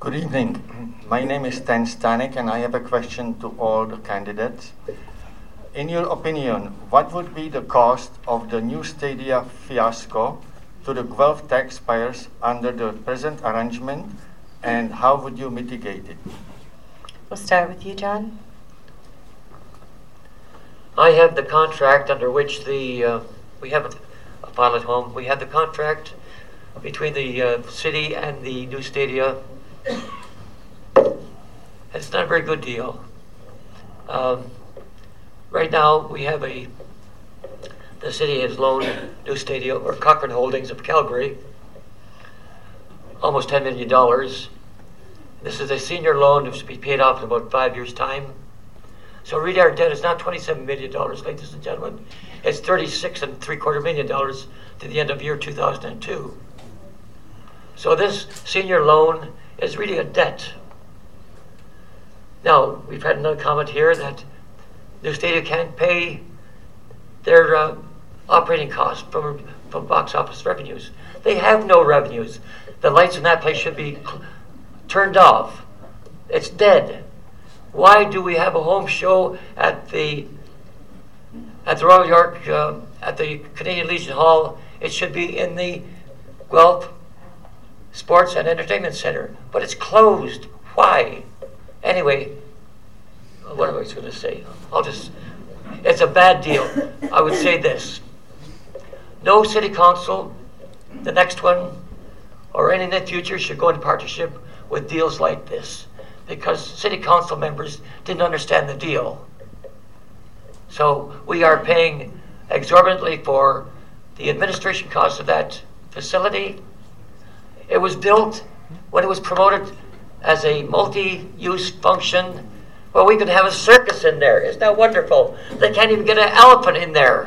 Good evening. My name is Stan Stanek and I have a question to all the candidates. In your opinion, what would be the cost of the new Stadia fiasco to the Guelph taxpayers under the present arrangement, and how would you mitigate it? We'll start with you, John. I have the contract under which we have a pilot home. We have the contract between the city and the new Stadia. It's not a very good deal. Right now, we have the city has loaned New Stadia or Cochrane Holdings of Calgary almost $10 million. This is a senior loan to be paid off in about 5 years' time. So really our debt is not $27 million, ladies and gentlemen. It's $36.75 million to the end of year 2002. So this senior loan is really a debt. Now, we've had another comment here that New Stadia can't pay their operating costs from box office revenues. They have no revenues. The lights in that place should be turned off. It's dead. Why do we have a home show at the Royal York, at the Canadian Legion Hall? It should be in the Guelph Sports and Entertainment Center, but it's closed. Why? Anyway, what am I going to say? It's a bad deal. I would say this. No city council, the next one, or any in the future should go into partnership with deals like this, because city council members didn't understand the deal. So we are paying exorbitantly for the administration costs of that facility. It was built when it was promoted as a multi-use function. Well, we could have a circus in there. Isn't that wonderful? They can't even get an elephant in there.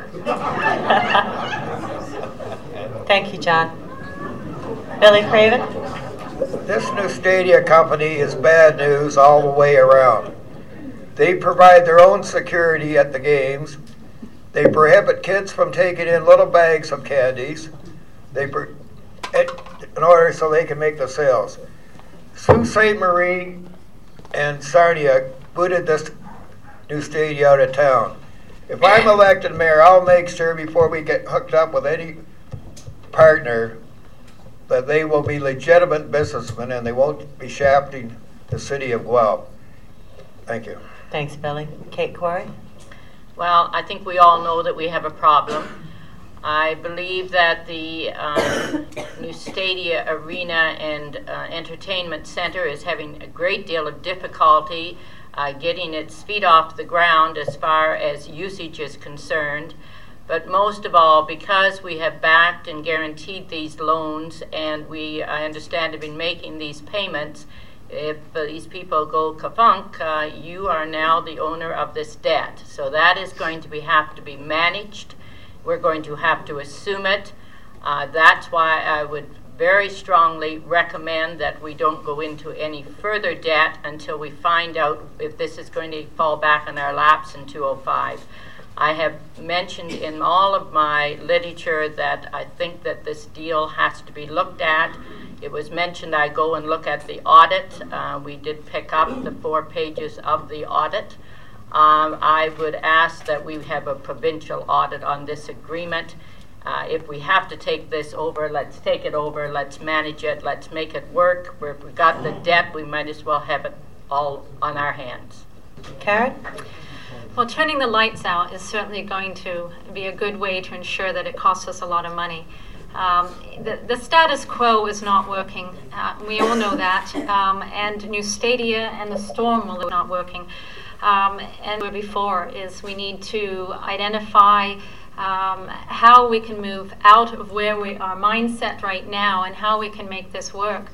Thank you, John. Billy Craven? This new Stadia company is bad news all the way around. They provide their own security at the games. They prohibit kids from taking in little bags of candies in order so they can make the sales. Sault Ste. Marie and Sarnia booted this new Stadia out of town. If I'm elected mayor, I'll make sure before we get hooked up with any partner that they will be legitimate businessmen and they won't be shafting the city of Guelph. Thank you. Thanks, Billy. Kate Quarry? Well, I think we all know that we have a problem. I believe that the new Stadia Arena and Entertainment Center is having a great deal of difficulty getting its feet off the ground as far as usage is concerned. But most of all, because we have backed and guaranteed these loans, and I understand, have been making these payments, if these people go ka-funk, you are now the owner of this debt. So that is going to have to be managed. We're going to have to assume it. That's why I would very strongly recommend that we don't go into any further debt until we find out if this is going to fall back on our laps in 2005. I have mentioned in all of my literature that I think that this deal has to be looked at. It was mentioned I go and look at the audit. We did pick up the 4 pages of the audit. I would ask that we have a provincial audit on this agreement. If we have to take this over, let's take it over, let's manage it, let's make it work. If we got the debt, we might as well have it all on our hands. Karen? Well, turning the lights out is certainly going to be a good way to ensure that it costs us a lot of money. The status quo is not working. We all know that. And New Stadia and the Storm are not working. And where before is we need to identify how we can move out of where our mindset right now and how we can make this work.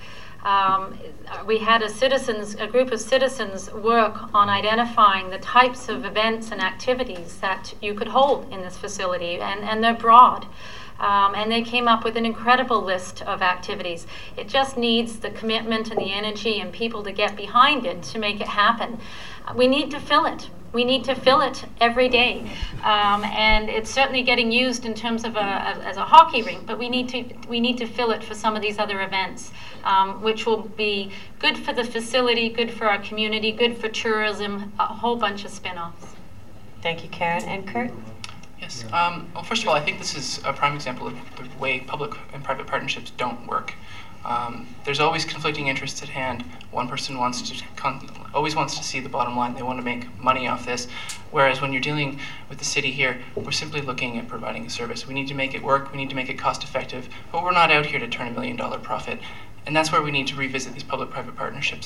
We had a group of citizens work on identifying the types of events and activities that you could hold in this facility, and they're broad. And they came up with an incredible list of activities. It just needs the commitment and the energy and people to get behind it to make it happen. We need to fill it. we need to fill it every day. And it's certainly getting used in terms of as a hockey rink, but we need to fill it for some of these other events, which will be good for the facility, good for our community, good for tourism, a whole bunch of spin-offs. Thank you, Karen. And Kurt? Yes. Well, first of all, I think this is a prime example of the way public and private partnerships don't work. There's always conflicting interests at hand. One person always wants to see the bottom line. They want to make money off this. Whereas when you're dealing with the city here, we're simply looking at providing a service. We need to make it work. We need to make it cost effective. But we're not out here to turn $1 million profit. And that's where we need to revisit these public-private partnerships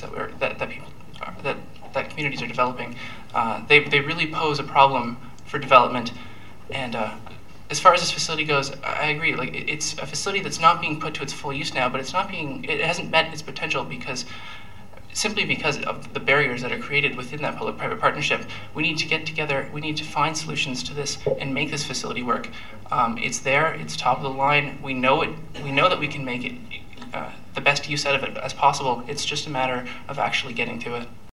that communities are developing. They really pose a problem for development. And as far as this facility goes, I agree. Like, it's a facility that's not being put to its full use now, but it hasn't met its potential simply because of the barriers that are created within that public-private partnership. We need to get together. We need to find solutions to this and make this facility work. It's there. It's top of the line. We know it. We know that we can make it the best use out of it as possible. It's just a matter of actually getting to it.